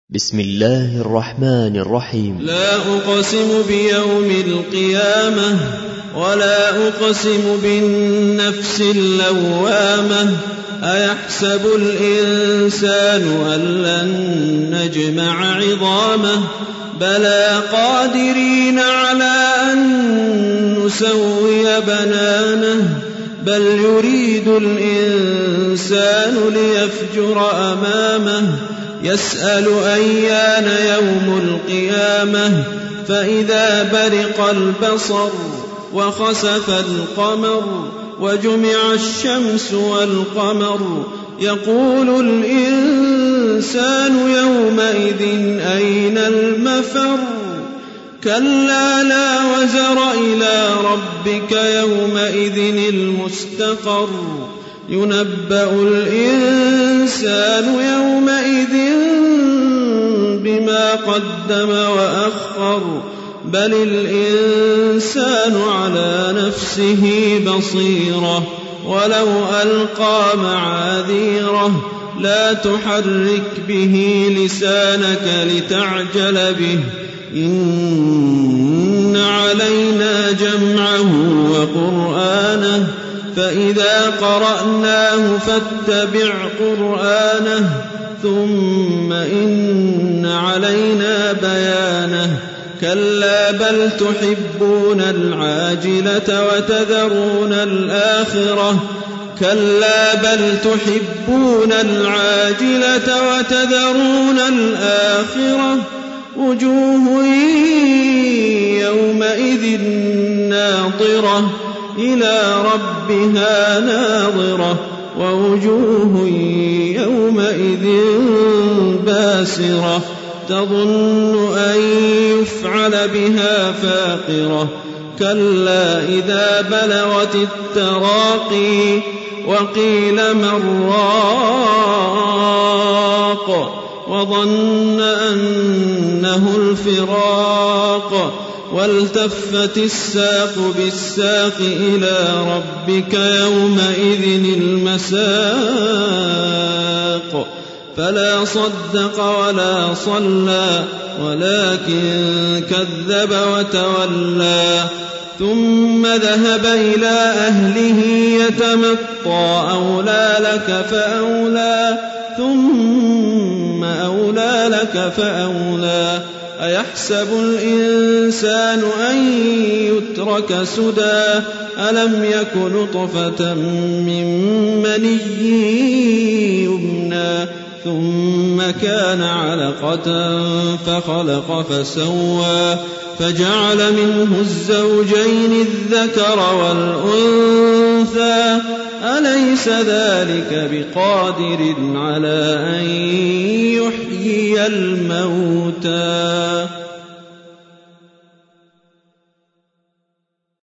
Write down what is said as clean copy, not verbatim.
بسم الله الرحمن الرحيم. لا أقسم بيوم القيامة ولا أقسم بالنفس اللوامة أيحسب الإنسان أن لن نجمع عظامه بلى قادرين على أن نسوي بنانه بل يريد الإنسان ليفجر أمامه يسأل أيان يوم القيامة فإذا برق البصر وخسف القمر وجمع الشمس والقمر يقول الإنسان يومئذ أين المفر كلا لا وزر إلى ربك يومئذ المستقر ينبأ الإنسان يومئذ بما قدم وأخر بل الإنسان على نفسه بصيرة ولو ألقى معاذيره لا تحرك به لسانك لتعجل به إن علينا جمعه وقرآنه فإذا قرأناه فاتبع قرآنه ثم إن علينا بيانه كلا بل تحبون العاجلة وتذرون الآخرة كلا بل تحبون العاجلة وتذرون الآخرة وجوه يومئذ ناظرة إلى ربها ناظرة ووجوه يومئذ باسرة تظن أن يفعل بها فاقرة كلا إذا بلغت التراقي وقيل من راق وظن أنه الفراق والتفت الساق بالساق إلى ربك يومئذ المساق فلا صدق ولا صلى ولكن كذب وتولى ثم ذهب إلى أهله يتمطى أولى لك فأولى ثم أولى لك فأولى أيحسب الإنسان أن يترك سدى ألم يك نطفة من مني يمنى ثم كان علقة فخلق فسوى فجعل منه الزوجين الذكر والأنثى أليس ذلك بقادر على أن يحيي الموتى